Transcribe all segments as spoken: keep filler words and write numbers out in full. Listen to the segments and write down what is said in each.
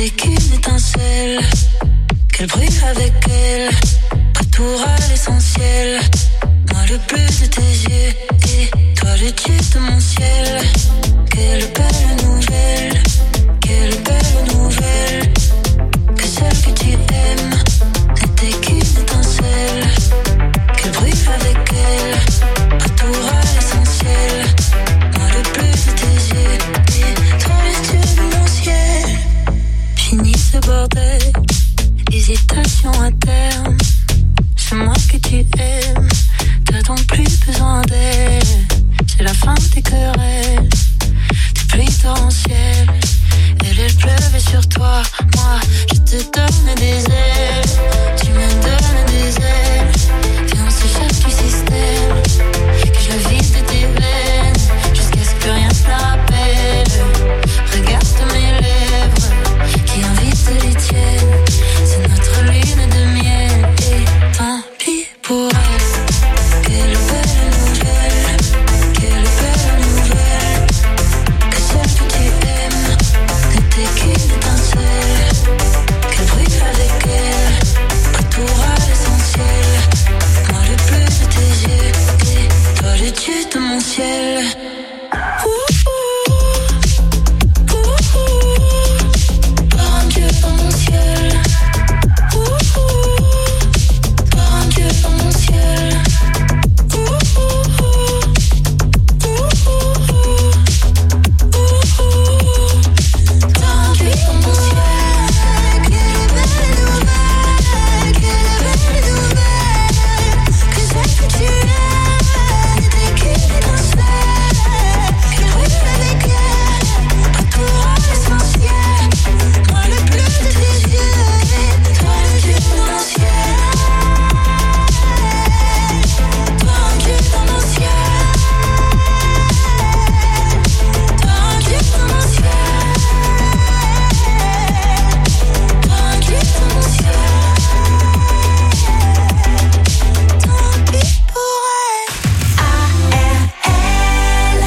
n'était qu'une étincelle. Quel bruit avec elle, retour à l'essentiel. Moi le bleu de tes yeux et toi le dieu de mon ciel. Quelle belle nouvelle, quelle belle nouvelle. Que celle que tu aimes n'était qu'une étincelle. Quel bruit avec elle, retour à l'essentiel. Moi le bleu de tes yeux et toi le dieu de mon ciel. Fini ce bordel, hésitation à terme. C'est moi que tu aimes, t'as donc plus besoin d'elle. C'est la fin des querelles, des pluies torrentielles. Elle, elle pleuvait sur toi, moi je te donne des ailes. Tu me donnes des ailes, et on s'échappe du système. Que je la vide de tes veines, jusqu'à ce que rien ne la rappelle. Regarde mes lèvres, qui invitent les tiennes. C'est notre lune de miel, et tant pis pour elle. Quelle belle nouvelle, quelle belle nouvelle. Que celle que tu aimes n'était qu'une étincelle. Quel bruit avec elle, retour à l'essentiel. Moi le bleu de tes yeux, et toi le dieu de mon ciel. Ouh, ouh, ouh, ouh. Par un dieu dans mon ciel. Ouh, ouh. Par un dieu dans mon ciel. Ouh, ouh, ouh. Ouh, ouh, ouh. Ouh, ouh. Par un dieu dans mon ciel. Quelle belle nouvelle, quelle belle nouvelle. Que celle que tu aimes n'était qu'une étincelle. Quel bruit avec elle, retour à l'essentiel. Moi le bleu de tes yeux, et toi le dieu de mon ciel. Toi un dieu dans mon ciel. Toi un dieu dans mon ciel. Toi un dieu dans mon ciel. Tant pis pour elle. A R L.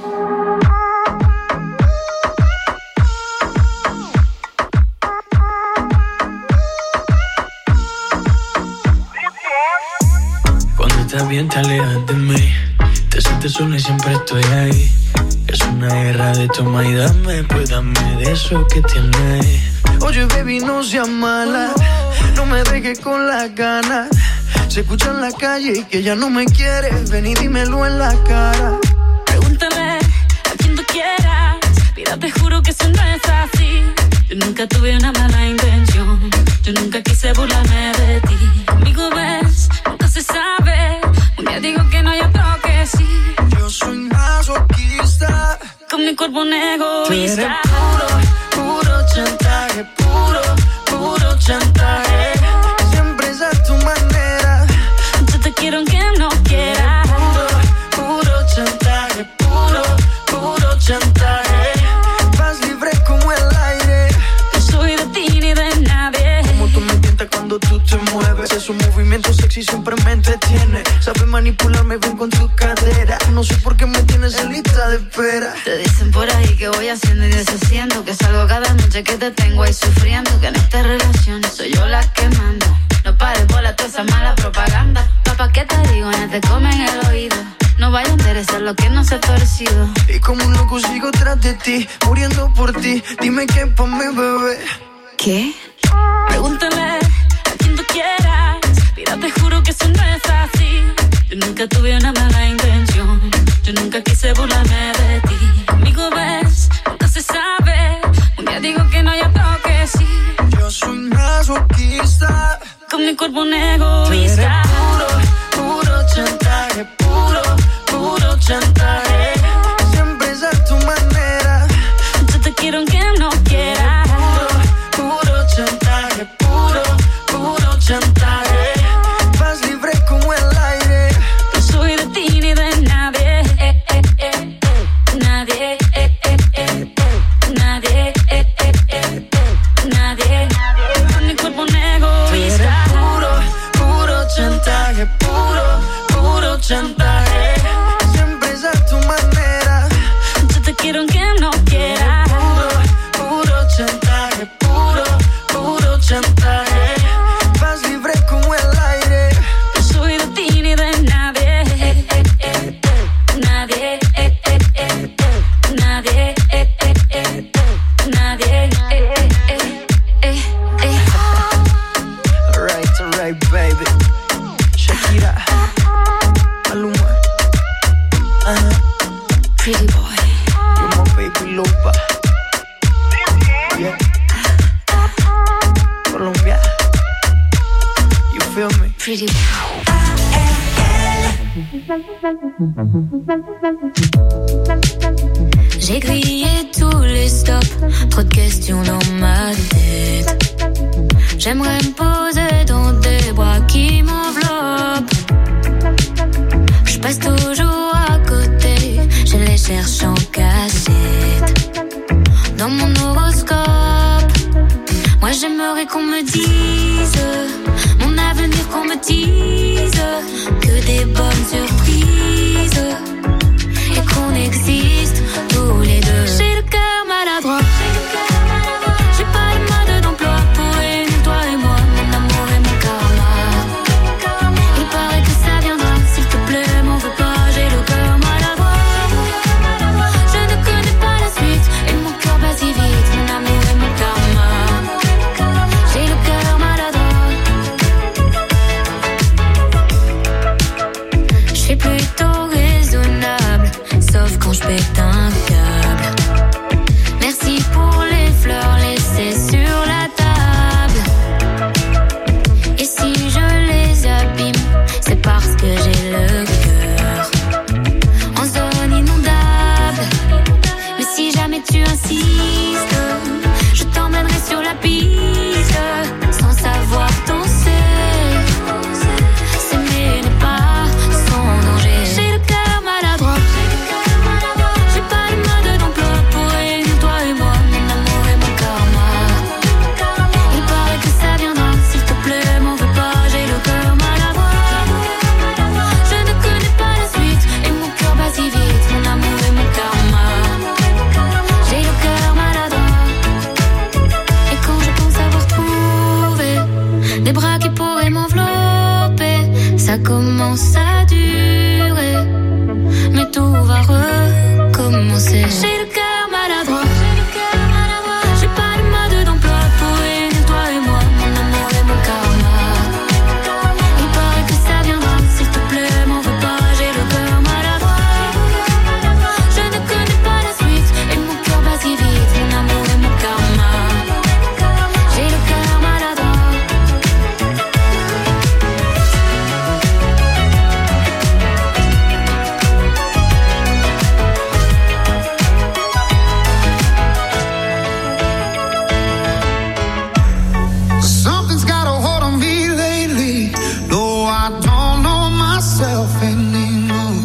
Cuando estás bien te alejas de mí. Te sientes sola y siempre estoy ahí. Es una guerra de toma y dame, pues dame de eso que tienes. Oye baby no seas mala, no me dejes con las ganas. Se escucha en la calle y que ya no me quieres. Ven y dímelo en la cara. Pregúntale a quien tú quieras. Mira, te juro que eso no es así. Yo nunca tuve una mala intención. Yo nunca quise burlarme de ti. Conmigo ves, nunca se sabe. Un día digo que no hay otro que sí. Yo soy masoquista. Con mi cuerpo un Tú eres egoísta. puro, puro chantaje. Puro, puro chantaje. Siempre es a tu manera. Yo te quiero aunque no quieras. Puro, puro chantaje. Puro, puro chantaje. Vas libre como el aire. No soy de ti ni de nadie. Como tú me tientas cuando tú te mueves. Esos movimientos sexy siempre me entretiene. Sabes manipularme bien con tu cadera. No sé por qué me tienes en lista de espera. Te dicen por ahí que voy haciendo y deshaciendo. Que salgo cada noche que te tengo ahí sufriendo. Que en esta relación soy yo la que manda. No pares bola toda esa mala propaganda. Papá, ¿qué te digo? Ya te comen el oído. No vaya a interesar lo que no se ha torcido. Y como un loco sigo tras de ti, muriendo por ti. Dime qué pa' mi bebé. ¿Qué? Pregúntale a quien tú quieras. Mira, te juro que eso no es así. Yo nunca tuve una mala intención. Yo nunca quise burlarme de ti. Conmigo ves, nunca se sabe. Un día digo que no hay otro que sí. Yo soy masoquista. Con mi cuerpo un Tú eres egoísta. puro, puro chantaje. Puro, puro chantaje. Siempre es a tu manera. Yo te quiero aunque no quieras. Puro, puro chantaje. Puro, puro chantaje. Vas libre como el aire. No soy de ti ni de nadie. Eh, eh, eh, eh. Nadie. Eh, eh, eh, eh. Nadie. Eh, eh, eh, eh. Nadie. Con mi cuerpo un egoísta. Puro, puro chantaje. Puro, puro chantaje. Siempre es a pretty. J'ai grillé tous les stops, trop de questions dans ma tête. J'aimerais me poser dans des bras qui m'enveloppent. Je passe toujours à côté, je les cherche en cachette. Dans mon horoscope, moi j'aimerais qu'on me dise mon avenir, qu'on me dise que des bonnes surprises et qu'on existe tous les deux. J'ai le cœur maladroit, j'ai pas de mode d'emploi pour réunir toi et moi, mon amour et mon karma. Il paraît que ça viendra, s'il te plaît, m'en veux pas, j'ai le cœur maladroit. Je ne connais pas la suite et mon cœur bat si vite, mon amour et mon karma. J'ai le cœur maladroit. Je suis plutôt raisonnable, sauf quand je pète un câble. Merci pour les fleurs laissées sur la table. Et si je les abîme, c'est parce que j'ai le cœur en zone inondable. Mais si jamais tu insistes, je t'emmènerai sur la piste sans savoir danser. S'aimer n'est pas sans danger. J'ai le cœur maladroit, j'ai pas de mode d'emploi pour réunir toi et moi, mon amour et mon karma. Il paraît que ça viendra, s'il te plaît, m'en veux pas, j'ai le cœur maladroit. Je ne connais pas la suite et mon cœur bat si vite, mon amour et mon karma. J'ai le cœur maladroit. Et quand je pense avoir trouvé des bras qui pourraient m'envelopper, ça commence à durer, mais tout va recommencer. J'ai le cœur maladroit, j'ai pas de mode d'emploi pour réunir toi et moi, mon amour et mon karma. Il paraît que ça viendra, s'il te plaît, m'en veux pas, j'ai le cœur maladroit. Je ne connais pas la suite et mon cœur bat si vite, mon amour et mon karma. J'ai le cœur maladroit. Something's got a hold on me lately. No, I don't know myself anymore.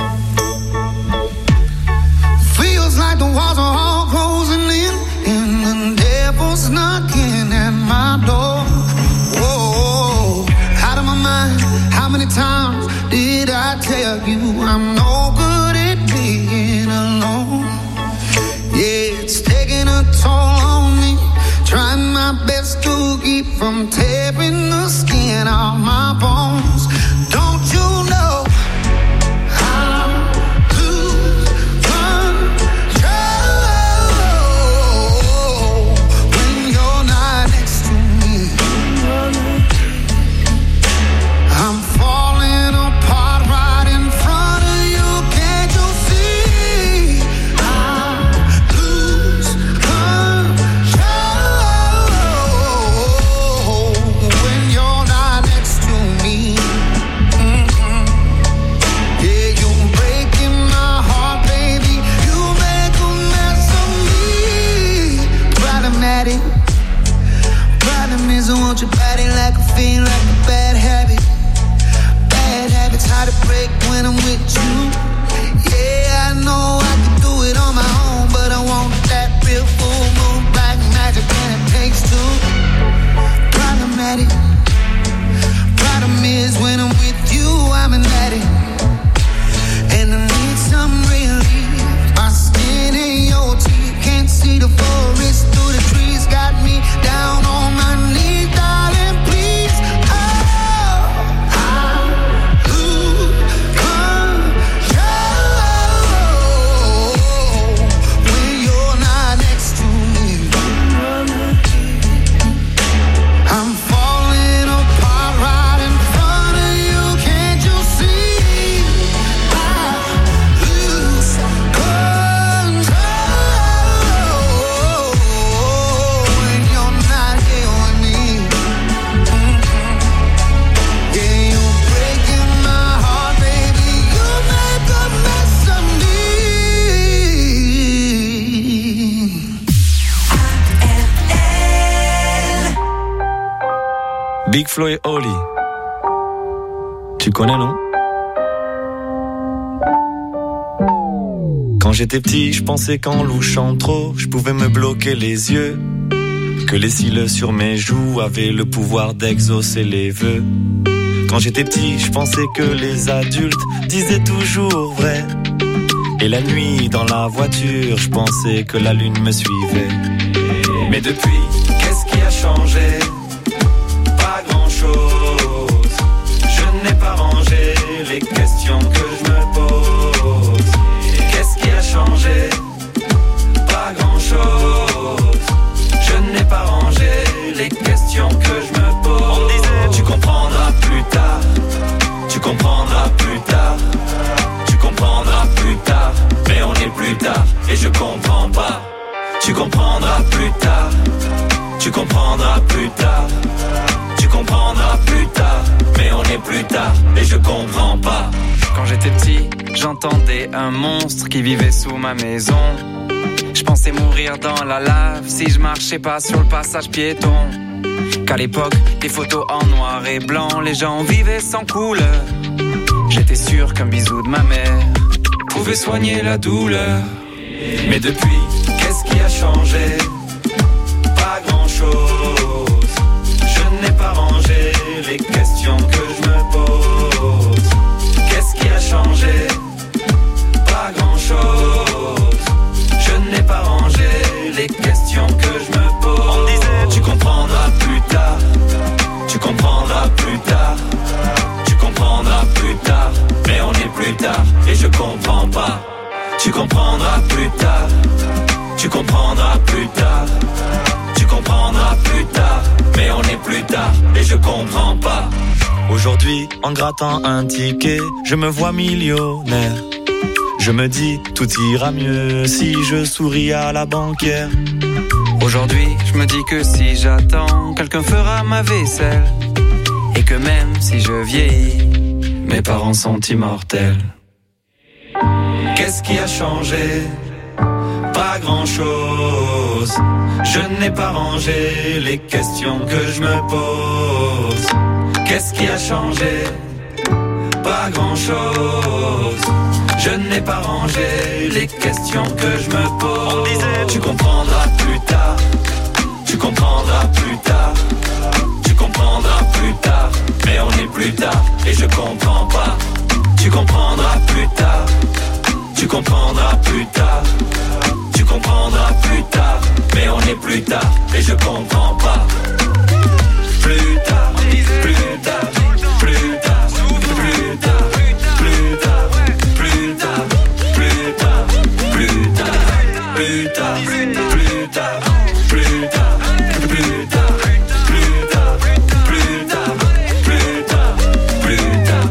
Feels like the walls are all closing in, and the devil's knocking at my door. Whoa, out of my mind. How many times did I tell you I'm no good at being alone? Yeah, it's taking a toll on me. Trying my best to keep from tearing the skin off my bones. Don't you know how to control when you're not next to me? I'm falling apart right in front of you. Can't you see? I lose control when you're not next to me. Mm-hmm. Yeah, you're breaking my heart, baby. You make a mess of me. Problematic. Problem is I want your body like a fiend, like a bad habit. Bad habits hard to break when I'm with you. Yeah, I know I can do it on my own, but I want that real full moon black magic, and it takes two. Problematic. Problem is when I'm with you, I'm an addict, and I need some relief. My skin in your teeth, can't see the forest through the trees. Got me down on my knees, darling, please. Oh, I lose control Big Flo et Oli. Tu connais, non? Quand j'étais petit, je pensais qu'en louchant trop, je pouvais me bloquer les yeux. Que les cils sur mes joues avaient le pouvoir d'exaucer les vœux. Quand j'étais petit, je pensais que les adultes disaient toujours vrai. Et la nuit, dans la voiture, je pensais que la lune me suivait. Mais depuis, qu'est-ce qui a changé? Pas grand-chose. Je n'ai pas rangé les questions que je me pose. Qu'est-ce qui a changé? Pas grand-chose. Je n'ai pas rangé les questions que je me pose. On me disait, tu comprendras plus tard. Tu comprendras plus tard. Tu comprendras plus tard. Mais on est plus tard et je comprends pas. Tu comprendras plus tard. Tu comprendras plus tard. Tu comprendras plus tard. Mais on est plus tard et je comprends pas. Quand j'étais petit, j'entendais un monstre qui vivait sous ma maison. Je pensais mourir dans la lave si je marchais pas sur le passage piéton. Qu'à l'époque, des photos en noir et blanc, les gens vivaient sans couleur. J'étais sûr qu'un bisou de ma mère pouvait soigner la douleur. Mais depuis, qu'est-ce qui a changé? Pas grand-chose. Je n'ai pas rangé les questions que je me pose. Qu'est-ce qui a changé? Pas grand-chose. Je n'ai pas rangé les questions que je me pose. On me disait, tu comprendras plus tard. Tu comprendras plus tard. Tu comprendras plus tard. Mais on est plus tard et je comprends pas. Tu comprendras plus tard. Tu comprendras plus tard. Tu comprendras plus tard. Mais on est plus tard et je comprends pas. Aujourd'hui, en grattant un ticket, je me vois millionnaire. Je me dis, tout ira mieux si je souris à la banquière. Aujourd'hui, je me dis que si j'attends, quelqu'un fera ma vaisselle. Et que même si je vieillis, mes parents sont immortels. Qu'est-ce qui a changé? Pas grand-chose. Je n'ai pas rangé les questions que je me pose. Qu'est-ce qui a changé? Pas grand-chose. Je n'ai pas rangé les questions que je me pose. On me disait, tu comprendras plus tard. Tu comprendras plus tard. Tu comprendras plus tard. Mais on est plus tard et je comprends pas. Tu comprendras plus tard. Tu comprendras plus tard. Tu comprendras plus tard. Mais on est plus tard et je comprends pas. Plus tard, plus tard, plus tard, plus tard, plus tard, plus tard, plus tard, plus tard, plus tard, plus tard, plus tard, plus tard, plus tard, plus tard, plus tard, plus tard.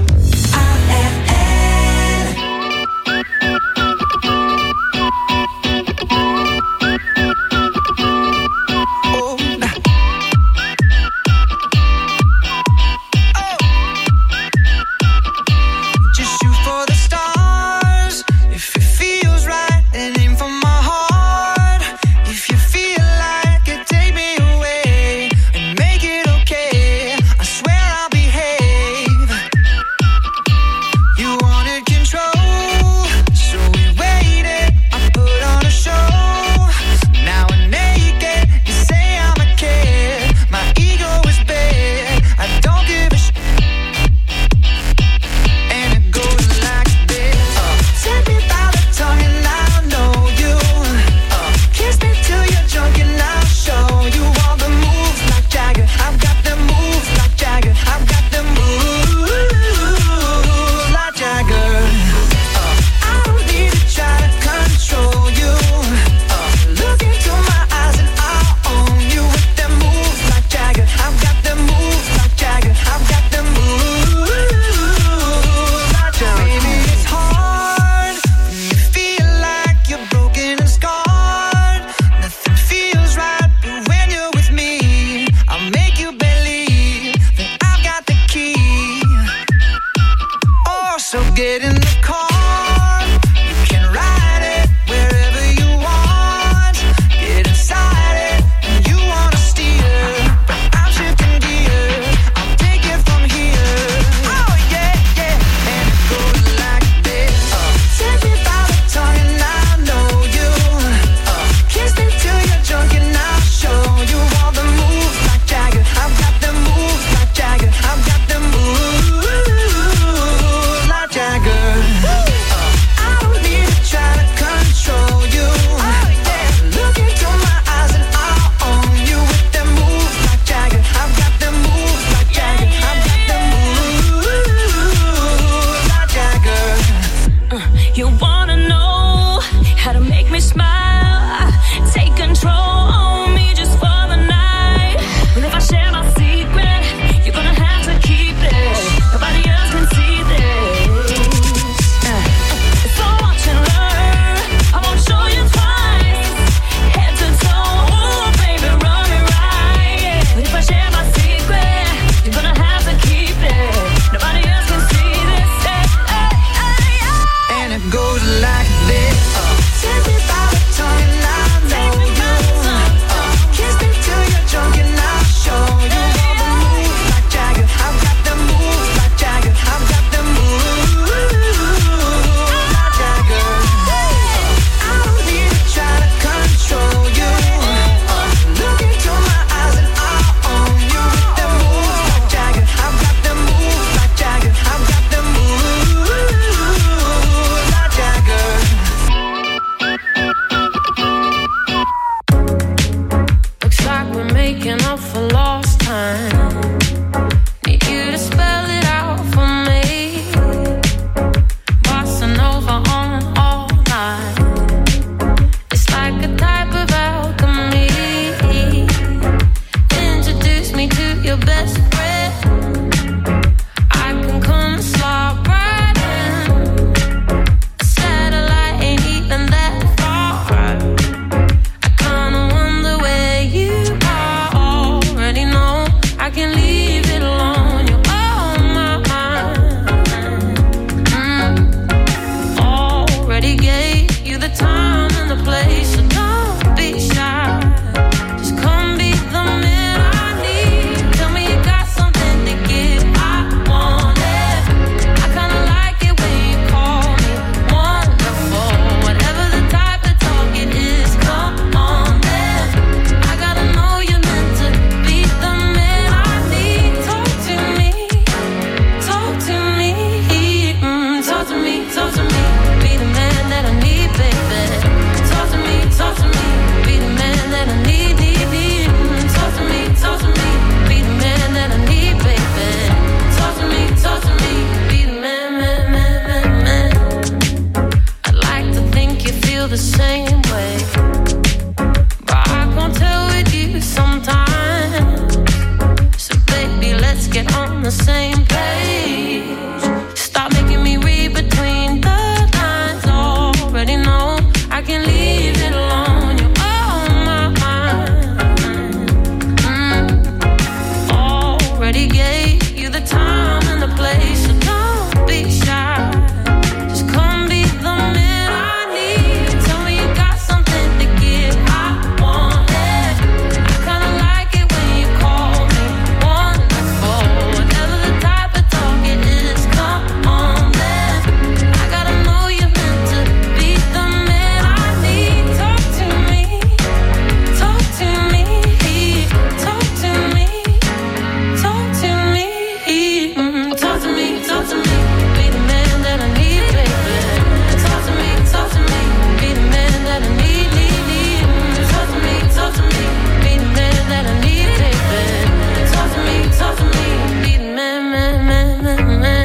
same page. Stop making me read between the lines. Already know I can leave it alone. You're on my mind. Mm. Already gave you the time and the place, so don't be shy. Just come be the man I need. Tell me you got something to give. I want it. I kinda like it when you call me wonderful. Never the type of talk it is. Come on, then. I gotta know you're meant to be the man I need. Talk to me, talk to me, talk to me, talk to me, mm, talk to me, talk to me. Be the man that I need, baby. Talk to me, talk to me. Be the man that I need, need, need. Mm, talk to me, talk to me. Be the man that I need, baby. Talk to me, talk to me. Be the man, man, man, man, man.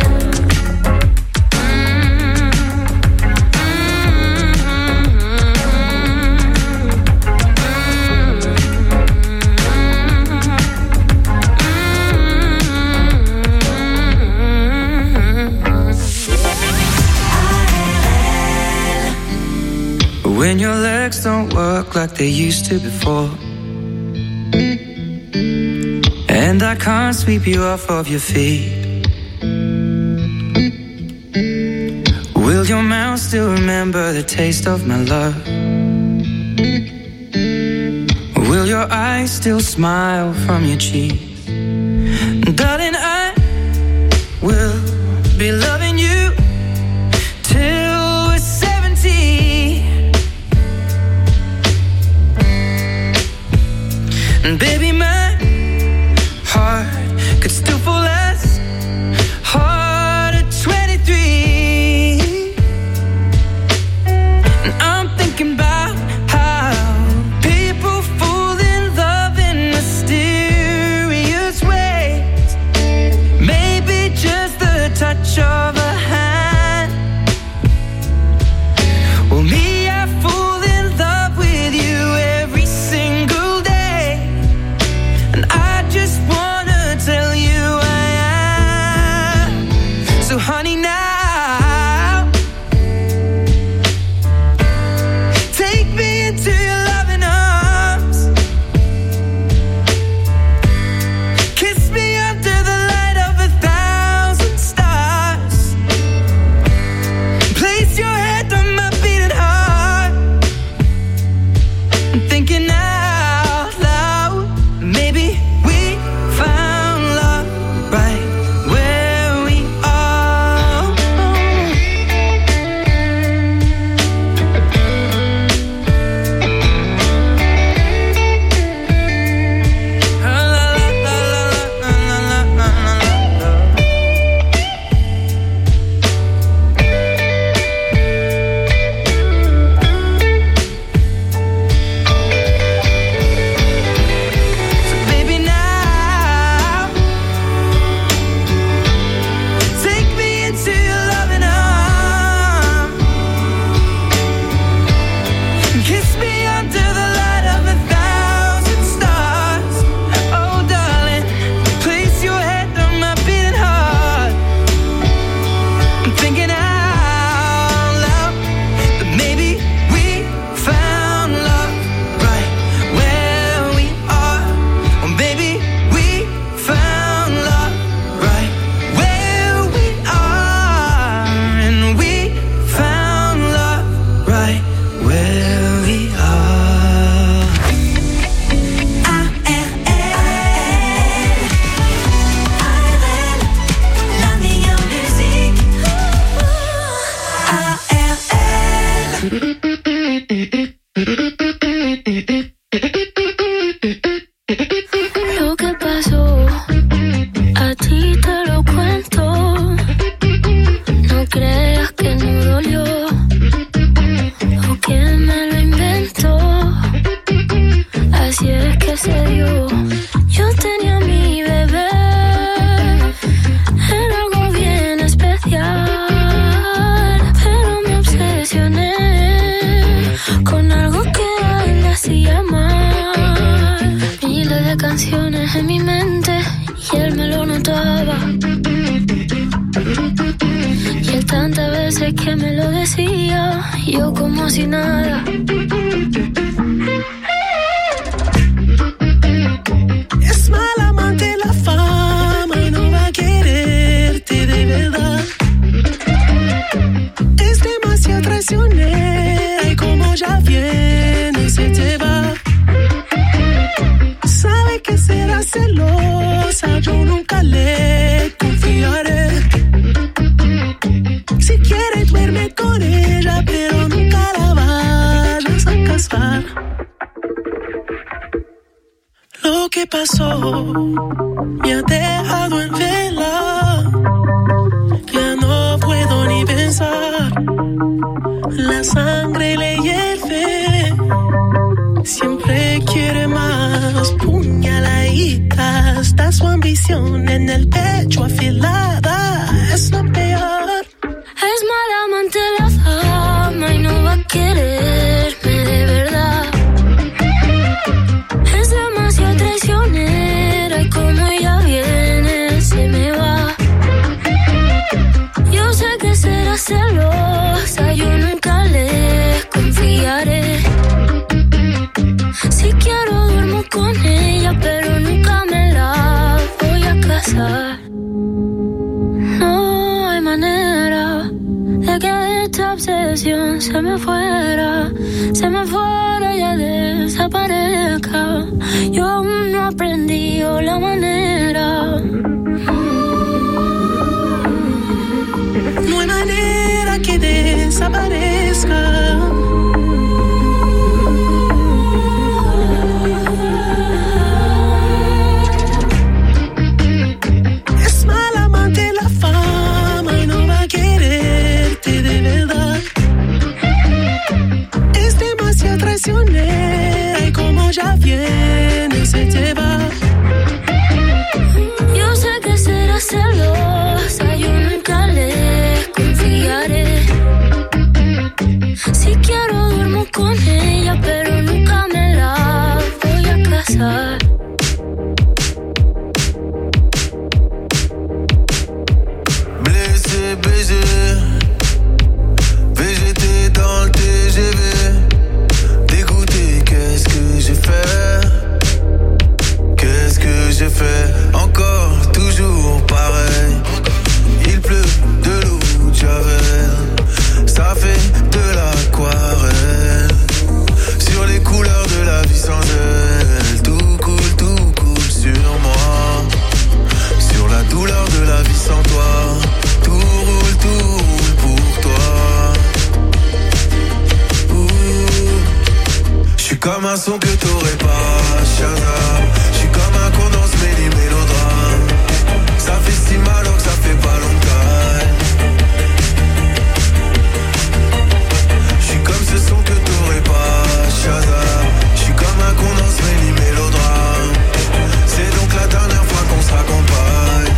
When your legs don't work like they used to before, and I can't sweep you off of your feet, will your mouth still remember the taste of my love? Will your eyes still smile from your cheeks? Darling, I will be loving you till we're seventy. And baby, my heart could still fall as hard at twenty-three. And I'm thinking about how people fall in love in mysterious ways. Maybe just the touch of a Y él tantas veces que me lo decía, yo como si nada. Es mal amante la fama y no va a quererte de verdad. Es demasiado traicionera y como ya viene se te va. Sabe que será celosa, yo nunca le confiaré. Si quiere duerme con ella, pero nunca la vayas a casar. Lo que pasó me ha dejado en vela. Ya no puedo ni pensar. La sangre le hierve. Siempre quiere más. Puñaladita. Está su ambición en el pecho afilada. Es lo peor. Es mala amante la fama y no va a quererme de verdad. Es demasiado traicionera y como ella viene se me va. Yo sé que será celosa, yo nunca le confiaré. Si quiero duermo con ella, pero nunca me la voy a casar. No hay manera de que esta obsesión se me fuera, se me fuera y ya desaparezca. Yo aún no aprendí la manera. No hay manera que desaparezca. Es mal amante la fama y no va a quererte de verdad. Es demasiado traicionera y como ya viene se te va. Yo sé que será celosa, yo nunca le confiaré. Si quiero duermo con ella, pero nunca me la voy a casar. Blessé, baisé, V G T dans le T G V. Dégoûté, qu'est-ce que j'ai fait? Qu'est-ce que j'ai fait? Encore, toujours pareil. Il pleut de l'eau de Javel. Ça fait de l'aquarelle. Sur les couleurs de la vie sans elle. Tout coule, tout coule sur moi. Sur la douleur de la vie sans toi. Tout roule, tout roule pour toi. J'suis comme un son que t'aurais pas, Shazam. J'suis comme un con dans ce méli mélodrame. Ça fait si mal que ça fait pas longtemps. J'suis comme ce son que t'aurais pas, Shazam. J'suis comme un con dans ce méli mélodrame. C'est donc la dernière fois qu'on se raccompagne.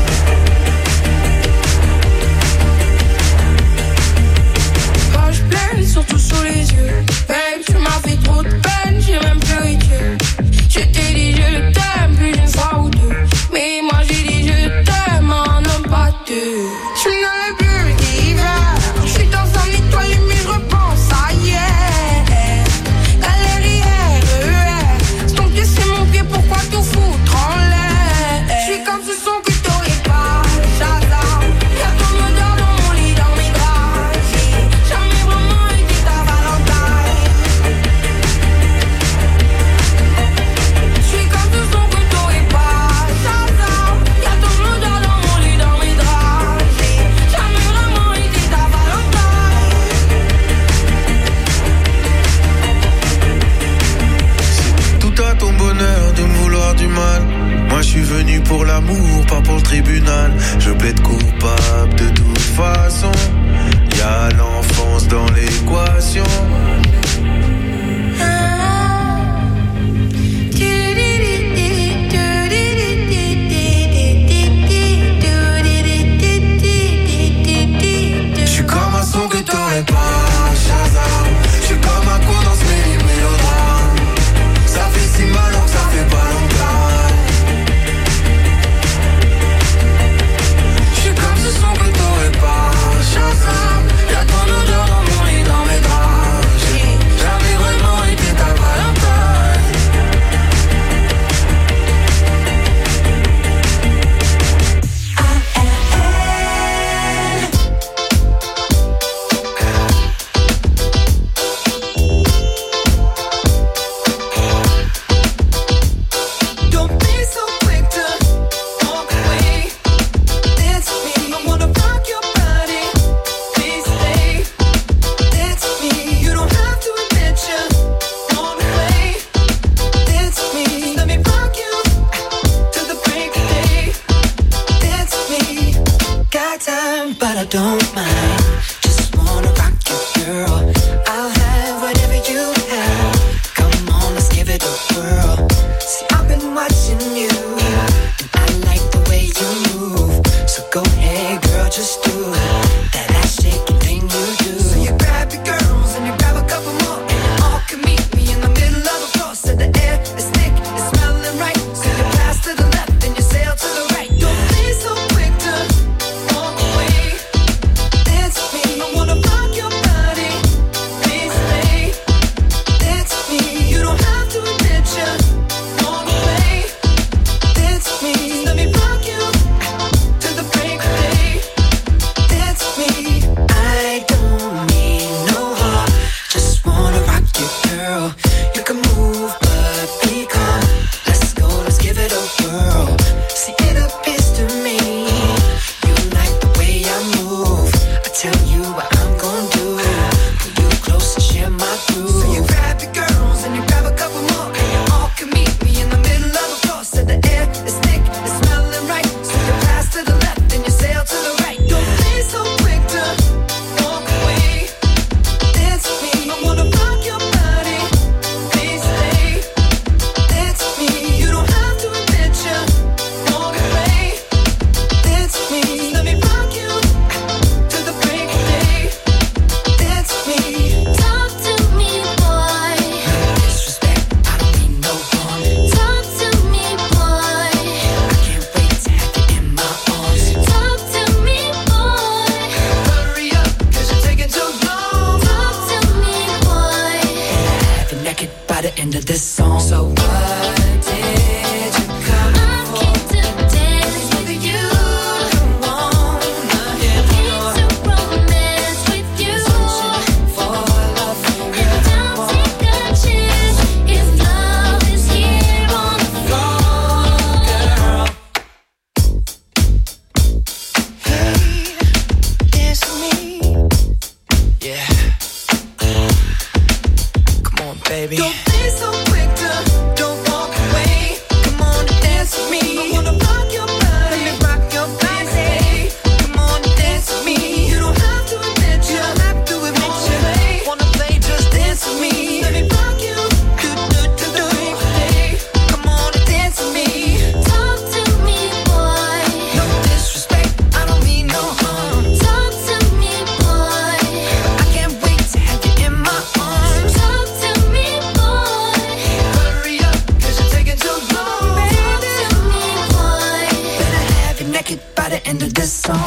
Page pleine, surtout sous les yeux. Babe, tu m'as fait trop de peine, j'ai même pleuré Dieu. Je t'ai dit je t'aime plus d'une fois ou deux. Mais moi j'ai dit je t'aime en homme pas deux. Je suis dans le bleu d'hiver. Je suis dans un étoile mais je repense à hier. Galère R E R. Ton pied c'est mon pied, pourquoi tout foutre en l'air? Je suis comme ce son que t'aurais pas, Shazam. Y'a ton odeur dans mon lit, dans mes draps. J'ai jamais vraiment été ta Valentine. Je suis comme ce son que t'aurais pas, Shazam. Y'a ton odeur dans mon lit, dans mes draps. J'ai jamais vraiment été ta Valentine. Tout à ton bonheur de me vouloir du mal. Moi je suis venu pour l'amour, pas pour le tribunal. Je plaide coupable de toute façon. Y'a l'enfance dans l'équation. Je suis comme un son que t'aurais pas, Shazam. Je suis comme un con dans ce méli mélodrame. Ça fait si mal que ça fait pas longtemps. don't mind. Just wanna rock you, girl. I'll have whatever you have. Come on, let's give it a whirl. See, I've been watching you, and I like the way you move. So go ahead, girl, just do that ass shaking thing you do. So you grab your girls and you grab a couple more, and you all can meet me in the middle of the floor. So the air is thick, it's smelling right. So you pass to the left and you sail to the right. Don't be so quick to walk away. Dance with me, I wanna rock your body. Please stay. Dance with me, you don't have to admit you walk away. Dance with me, let me rock you to the break of day. Dance with me, I don't need no heart. Just wanna rock you, girl. You can move, but be calm. Let's go, let's give it a whirl. See, it appears to me you like the way I move. I tell you what I'm gonna do. Pull you close and share my groove. So you grab your girls and you grab a couple more, and you all can meet me in the middle of the floor. So the air is thick, it's smelling right. So you pass to the left and you sail to the right. Don't be so quick to walk away. Dance with me, I wanna rock your body. Please stay. Dance with me, you don't have to admit you walk away. Dance with me, let me rock you to the break of day. Dance with me. Talk to me, boy. Disrespect, I don't mean no harm. Talk to me, boy. I can't wait to have you in my arms. Talk to me, boy. Hurry up, cause you're taking too long. Talk to me, boy. Have you naked by the end of this song. So what did you come I for? came to dance with you. Wanna hear Came more to romance with you. for love, And don't take a chance if love is here on the floor. girl. Dance with me. Yeah. Come on, baby. Don't be so quick to don't walk away. Come on and dance with me. I wanna rock your body. Let me rock your body. Come on and dance with me. You don't have to admit you. Don't have to admit you. Wanna play? Just dance with me. Let me rock you. Do do do do. Come on and dance with me. Talk to me, boy. No disrespect, I don't mean no harm. Talk to me, boy. I can't wait to have you in my arms. Talk to me, boy. Hurry up, cause you're taking too long. Talk to me, boy. Better have you naked by the end of this song.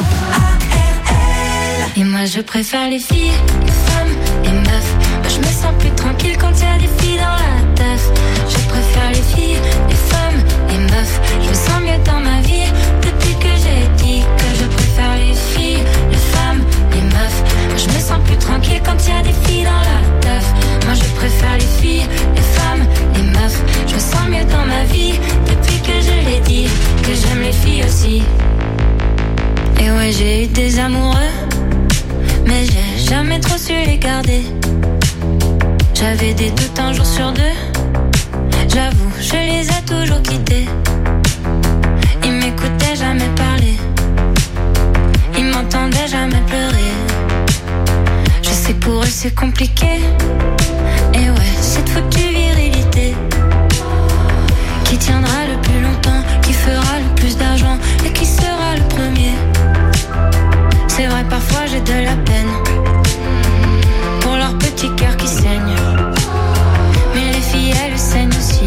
Et moi je préfère les filles, les femmes, les meufs. Moi je me sens plus tranquille quand y a des filles dans la teuf. Je préfère les filles, les femmes, les meufs. Je me sens mieux dans ma vie depuis que j'ai dit que je préfère les filles, les femmes, les meufs. Moi je me sens plus tranquille quand y a des filles dans la teuf. Moi je préfère les filles, les femmes, les meufs. Je me sens mieux dans ma vie depuis que je l'ai dit que j'aime les filles aussi. Et ouais, j'ai eu des amoureux, mais j'ai jamais trop su les garder. J'avais des doutes un jour sur deux. J'avoue, je les ai toujours quittés. Ils m'écoutaient jamais parler. Ils m'entendaient jamais pleurer. Je sais que pour eux c'est compliqué. Et ouais, cette foutue virilité qui tiendra le plus longtemps, qui fera le plus d'argent et qui sera le premier. C'est vrai, parfois j'ai de la peine pour leur petit cœur qui saigne. Mais les filles, elles saignent aussi.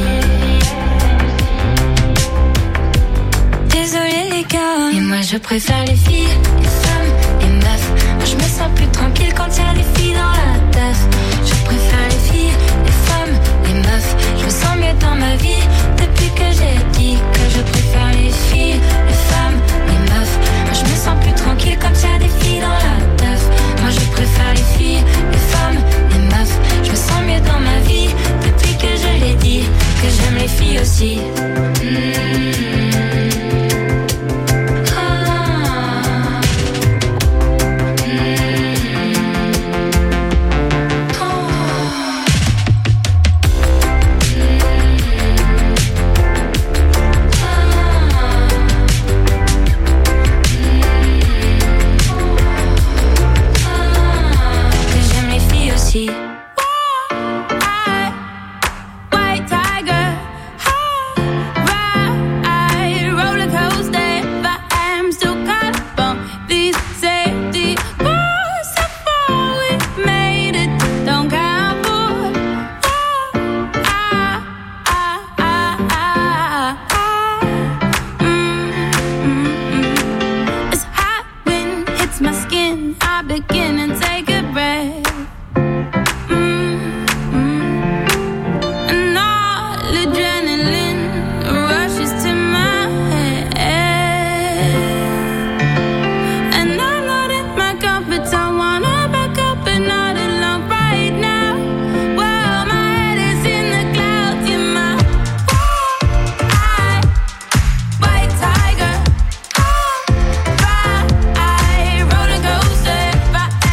Désolée les gars. Et moi je préfère les filles, les femmes, les meufs. Moi je me sens plus tranquille quand y a des filles dans la teuf. Je préfère les filles, les femmes, les meufs. Je me sens mieux dans ma vie depuis que j'ai dit que je préfère les filles, les femmes, les meufs. Moi je me sens plus tranquille quand y a des filles dans la teuf. Moi je préfère les filles, les femmes, les meufs. Je me sens mieux dans ma vie depuis que je l'ai dit que j'aime les filles aussi. Mmh. Ah. in, I begin and take a breath. Roller coaster,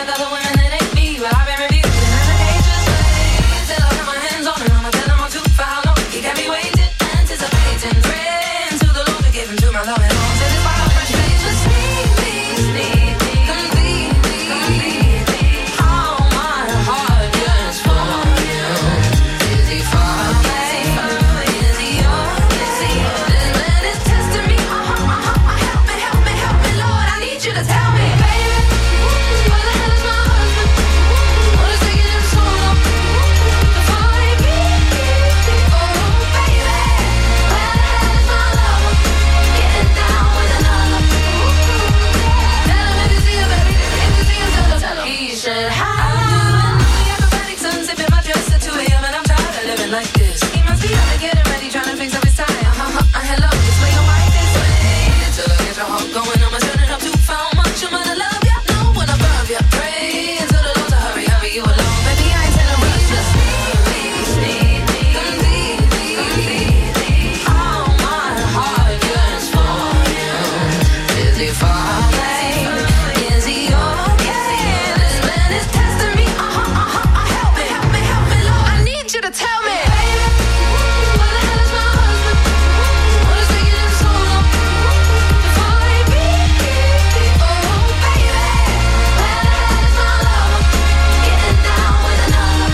with other women that ain't me, but I've been refusing. And I can't just wait till I put my hands on him. I'ma tell him I'm too for how long. He got me waiting, anticipating, praying to the Lord to give him to my loving arms. And it's why I'm fresh face. Just need me, need me, complete me, complete me. All my heart yearns for you. Is he far away? Is he yours? Is he yours? This man is testing me. Uh-huh, uh-huh. Help me, help me, help me, Lord. I need you to tell me, baby, where the hell is my husband? What is taking him so long to find me? Oh, baby, where the hell is my lover? Getting down with another. Tell him if you see him, baby. If you see him, tell him, tell him. He said, how I'm doing all the acrobatics, unzipping my dress at two a.m. and I'm tired of living like this. He must be out to getting ready, trying to fix up his tie. Uh-huh, uh, hello, this way your wife is way. Till I get your heart going, I'ma turn it up to how much I'm gonna love ya. No one above ya. Pray to the Lord to hurry, hurry you along. Baby, I ain't telling you just need me, need me, complete me, complete me. All my heart yearns for you. Is he far away? Is he okay? This man is testing me. Uh-huh, uh-huh. Help me, help me, help me, Lord. I need you to tell me, baby, where the hell is my husband? What is taking him so long to find me? Oh, baby, where the hell is my lover? Getting down with another.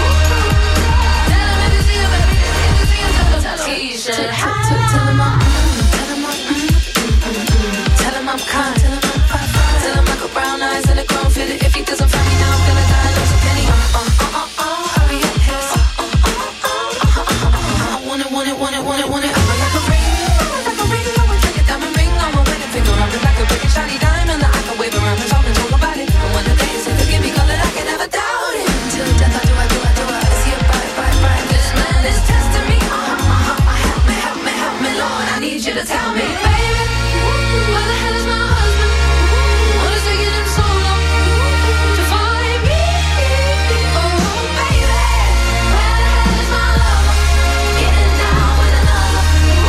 Tell him if you see him, baby. If you see him, tell him, tell him. He said, hi. Tell him I'm, tell him I'm, tell him I'm kind. Tell him I'm fine, fine. Tell him I got brown eyes and a chrome fitted. If he doesn't find me now, I'm gonna die. Lose a penny. Uh, uh, uh, uh, uh. Hurry up, yes. Uh, uh, uh, uh, uh, uh, uh, uh. I want it, want it, want it, want it, want it. I'm like a ring, like a ring. I want like a diamond ring on my wedding finger. I'm just like a big shiny diamond that I can wave around and talk and talk about it. And when the day is here, forgive me, 'cause I can never doubt it. Till death I do, I do, I do. I see it, bye, bye, bye. This man is testing me. Uh-huh, uh-huh. Help me, help me, help me, Lord. I need you to tell me, baby, where the hell is my husband? What is taking him so long to find me? Oh, baby, where the hell is my lover? Getting down with another.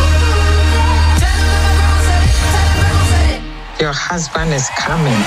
Tell him that my girl said it. Tell him girl said it. Your husband is coming.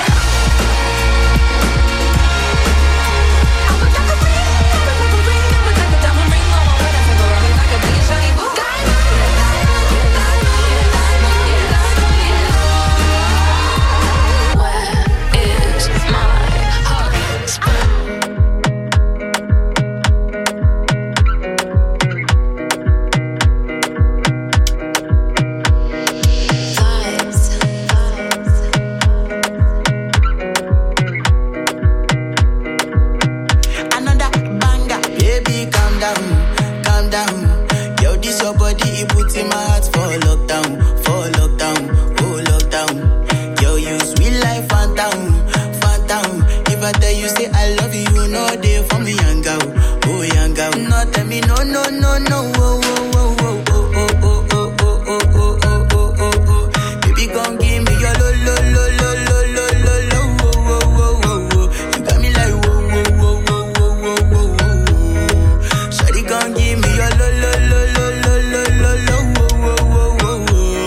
Another banger, baby, calm down, calm down. Yo, this your body, it puts in my heart for lockdown, for lockdown, oh lockdown. Yo, you sweet life, phantom, phantom. If I tell you say I love you, you know they for me, young girl, oh young girl. No, tell me no, no, no, no, oh, oh, oh, oh, oh, oh, oh, oh, oh, oh, oh, oh, oh, oh. Baby, come give me your lo, lo, lo, lo, lo, lo, lo, lo, oh, oh, oh, oh, oh. You got me like whoa, whoa, whoa, whoa, whoa, whoa, whoa, whoa. Shawty, come give me your lo, lo, lo, lo, lo, lo, lo, lo, oh, oh, oh, oh,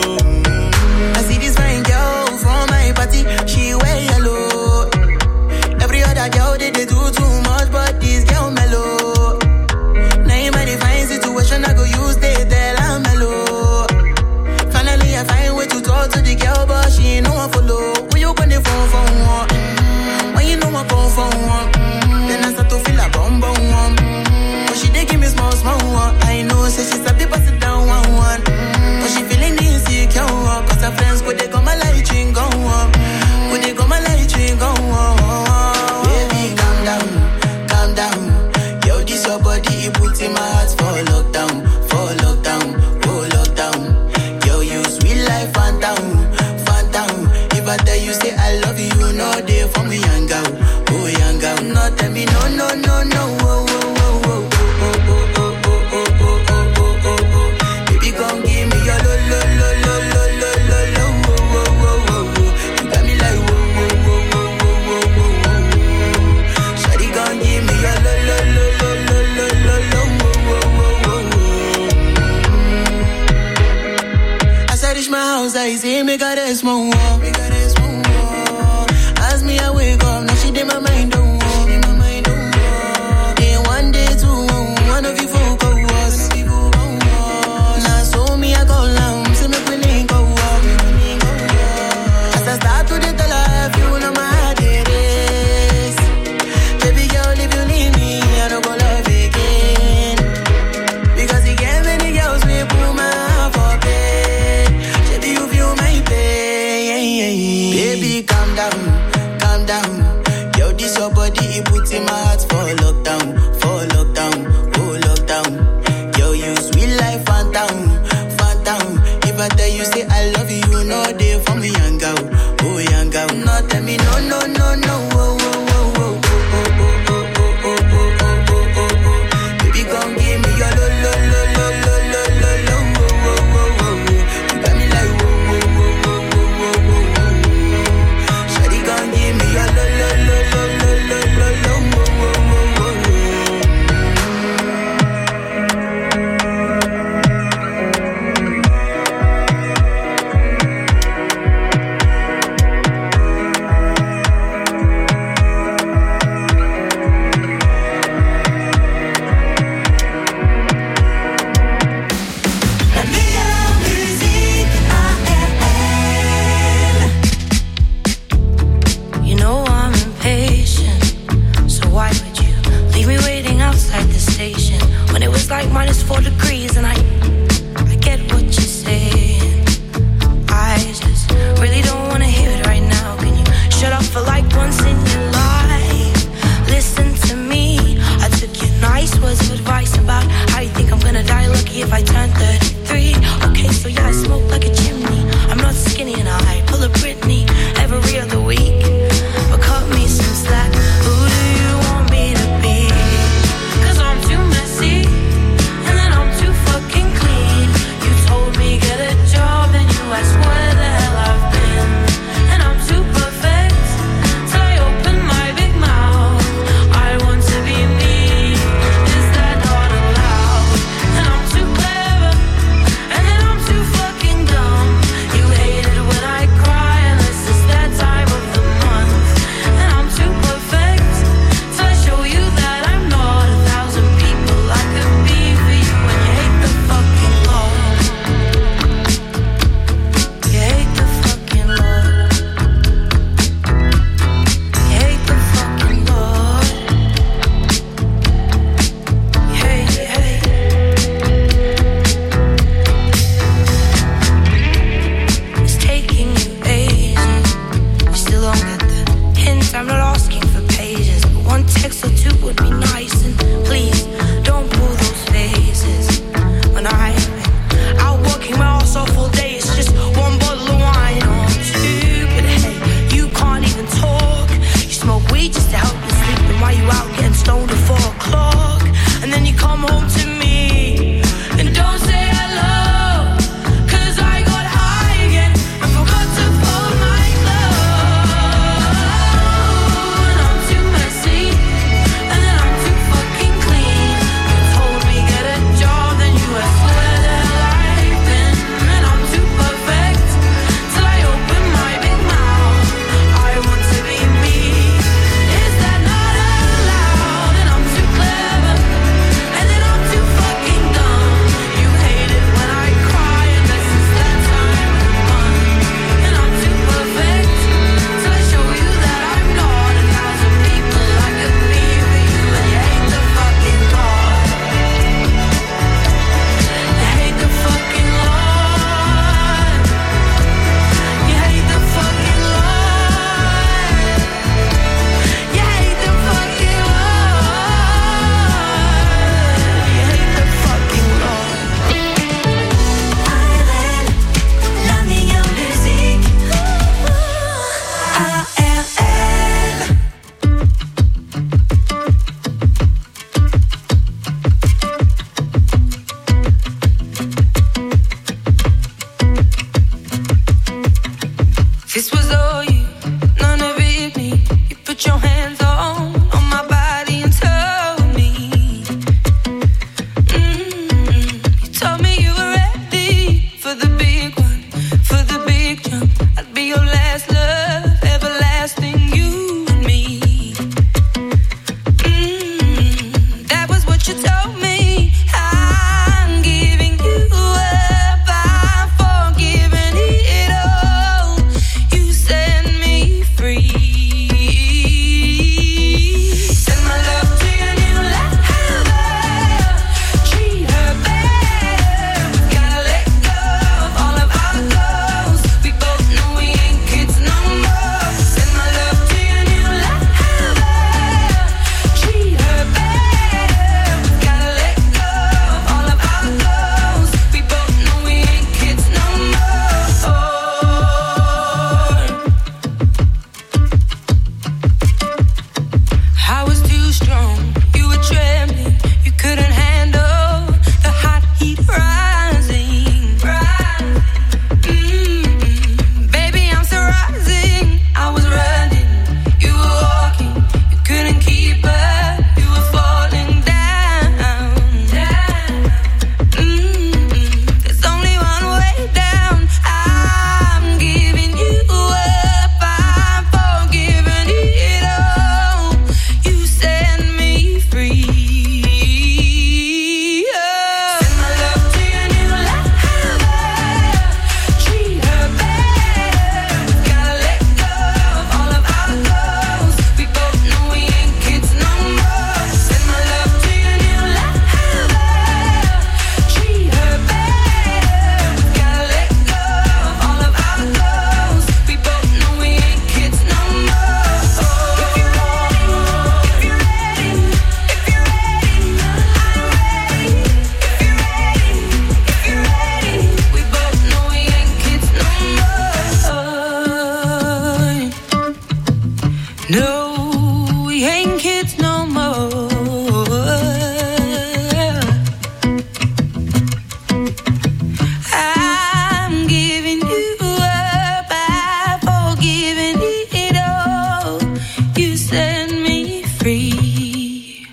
oh. I see this fine girl from my party, she wear yellow. Every other girl they, they do too much, but this girl mellow. Now in my divine situation, I go use they tell I'm mellow. Finally, I find way to talk to the girl, but she ain't no one follow. When you gonna phone for one? Mm-hmm. When you know I phone for one? Mm-hmm. Then I start to feel a bum bum one. Mm-hmm. But she dey give me small small one. I know, say she's a bit pass it down one one. Mm-hmm. But she feeling insecure, cause her friends go they come my light ring go on. Go they come my light ring go on. Baby, calm down, calm down. Yo, this your body, it puts in my heart for lockdown, for lockdown, oh lockdown. Yo, you sweet life, phantom, phantom. If I tell you say I love you, you know they for me, young girl, oh young girl. No, tell me no, no, no, no, oh, oh, oh, oh, oh, oh, oh, oh, oh, oh, oh, oh, oh, oh. Baby, come give me your lo, lo, lo, lo, lo, lo, lo, lo, oh, oh, oh, oh, oh. You got me like whoa, whoa, whoa, whoa, whoa, whoa, whoa, whoa. Shawty, come give me your lo, lo, lo, lo, lo, lo, lo, lo, oh, oh, oh, oh, oh. As I reach my house, I see me got a small wall. As me, I wake up, now she did my mind calm down. Yo, this your body, it puts in my heart for lockdown, for lockdown, oh lockdown. Yo, you sweet life, phantom, phantom. If I tell you say I love you, you know they for me young girl, oh young girl. No tell me no, no, no, no, oh, oh, oh, oh, oh, oh, oh, oh, oh, oh, oh, oh, oh. Baby, come give me your lo, lo, lo, lo, lo, lo, lo, lo, oh, oh, oh, oh. You got me like whoa, whoa, whoa, whoa, whoa, whoa, whoa, whoa. Shawty, come give me your lo, lo, lo, lo, lo, lo, lo, lo, oh, oh, oh, oh, oh. You know I'm impatient, so why would you leave me waiting outside the station when it was like minus four degrees? And I, I get what you're saying. I just really don't wanna hear it right now. Can you shut up for like once in your life? Listen to me. I took your nice words of advice about how you think I'm gonna die lucky if I turn thirty-three. Okay, so yeah, I smoke like a chimney. I'm not skinny and I pull a Britney every other week. But cut me some slack. Who do you want me to be? 'Cause I'm too messy, and then I'm too fucking clean. You told me get a job, then you asked where the hell I've been. And I'm too perfect till I open my big mouth. I want to be me. Is that not allowed? And I'm too clever, and then I'm too fucking dumb. You hate it when I cry, unless it's that time of the month. And I'm too perfect till I show you that I'm not a thousand people I could be for you. And you hate the fucking Lord. You hate the fucking Lord. You hate the fucking Lord. You hate, you hate. It's taking you ages. You still don't get the hint. I'm not asking for pages, but one text or two would be nice. And please don't pull those faces when I'm out working my ass off all day. It's just one bottle of wine or two, but hey, you can't even talk. You smoke weed just to help you sleep, and while you out getting stoned at four o'clock, and then you come home to me and don't say hello. 'Cause I got high again and forgot to fold my clothes. And I'm too messy, and then I'm too fucking clean. You told me get a job, then you asked where the hell I've been. And I'm too perfect till I open my big mouth. I want to be me. Is that not allowed? And I'm too clever, and then I'm too fucking dumb. You hate it when I cry, unless it's that time of the month. And I'm too perfect till I show you that I'm not a thousand people I could be for you. And you hate the fucking Lord. You hate the fucking Lord. You hate the fucking Lord. You hate the fucking Lord. You hate the fucking Lord. La meilleure musique. A R L. This was all you, none of it me. You put your hands on, on my body and told me. Mm, you told me you were ready for the big one, for the big jump. I'd be your last love, everlasting, you and me. Mm, that was what you told me. I'm giving you up, I'm forgiving it all. You set me free. we ain't kids no more. I'm giving you up, I've forgiven it all. You set me free.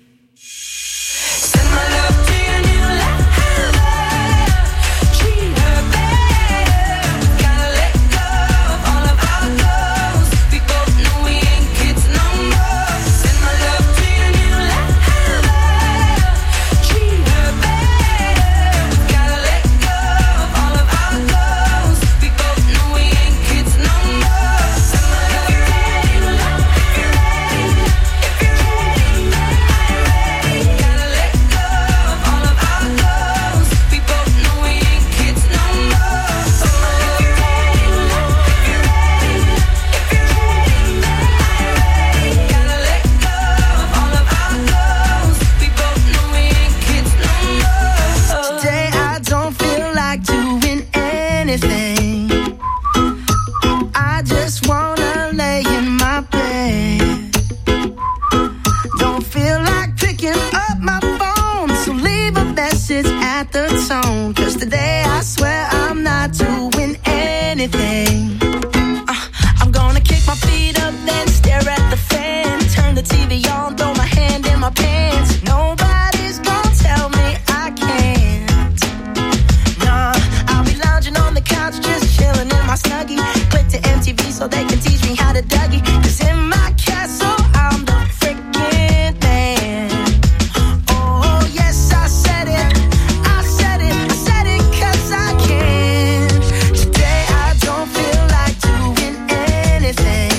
Send my love to your new lover. Treat her better. Gotta let go of all of our goals. We both know we ain't kids no more. Send my love to your new lover. Treat her better. Gotta let go of all of our goals. We both know we ain't kids no more. Send my love to your new lover. If you're ready, if you're ready, gotta let go of all of our goals. We both know we ain't kids no more. Send my love if you're ready, if you're ready, if you're ready, gotta let go of all of our goals. We both know we ain't kids no more. Today I don't feel like doing anything. I just wanna lay in my bed. Don't feel like picking up my phone, so leave a message at the tone. Cause today I swear I'm not doing anything. Uh, I'm gonna kick my feet up, then stare at the fan. Turn the T V on, throw my hand in my pants. Nobody's gonna tell me I can't. Nah, I'll be lounging on the couch, just chilling in my Snuggie. Click to M T V so they can teach me how to Dougie. Cause in my castle, I'm the freaking man. Oh, yes, I said it. I said it. I said it cause I can. Today I don't feel like doing anything.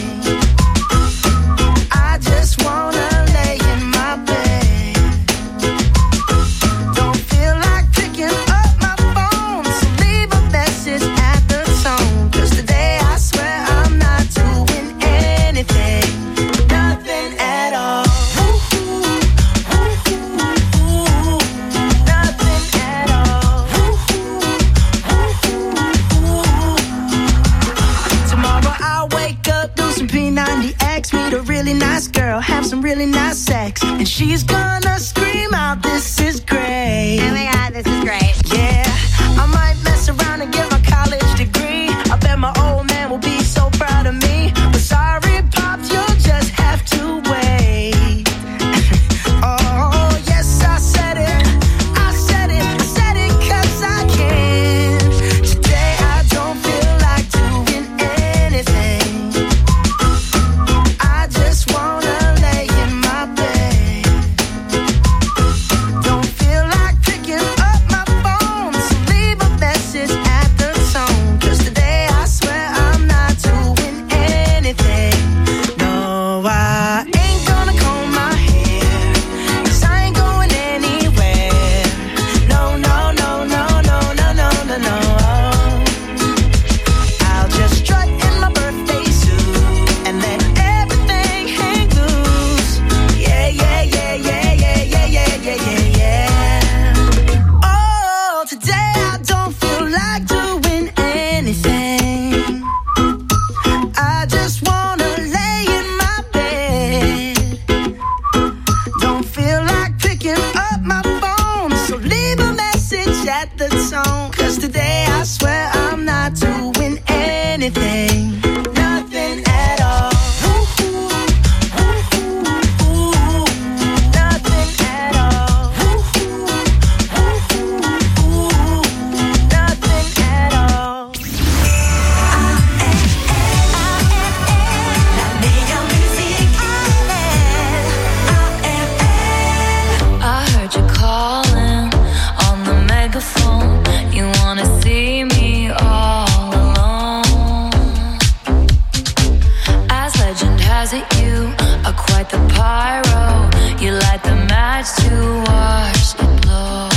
I just wanna lay in my bed. Don't feel like picking up my phone, so leave a message at the tone. Cause today I swear I'm not doing anything. Nothing at all. Nothing at all. Tomorrow I'll wake up, do some P ninety X, meet a really nice girl, have some really nice sex, and she's gonna scream out, "This is great." Oh my god, this is great. Yeah, I might mess around and get my college degree. I bet my old man will be so proud of me. But sorry, Pops, you'll just have to wait. Oh, yes, I said it. I said it. I said it cause I can. Today I don't feel like doing anything. I just wanna lay in my bed. Don't feel like picking up my phone, so leave a message at the tone. Cause today I swear I'm not doing anything. No, I ain't gonna comb my hair, cause I ain't going anywhere. No, no, no, no, no, no, no, no, no. I'll just strut in my birthday suit and let everything hang loose. Yeah, yeah, yeah, yeah, yeah, yeah, yeah, yeah, yeah, yeah. Oh, today I don't feel like doing anything. I just wanna lay in my bed. Don't feel like picking up my phone, so leave a message at the tone. Cause today I swear I'm not doing anything. Nothing at all. Nothing at all. Nothing at all. I heard you calling on the megaphone. You wanna see me all alone. As legend has it, you are quite the pyro. You light the match to watch it blow.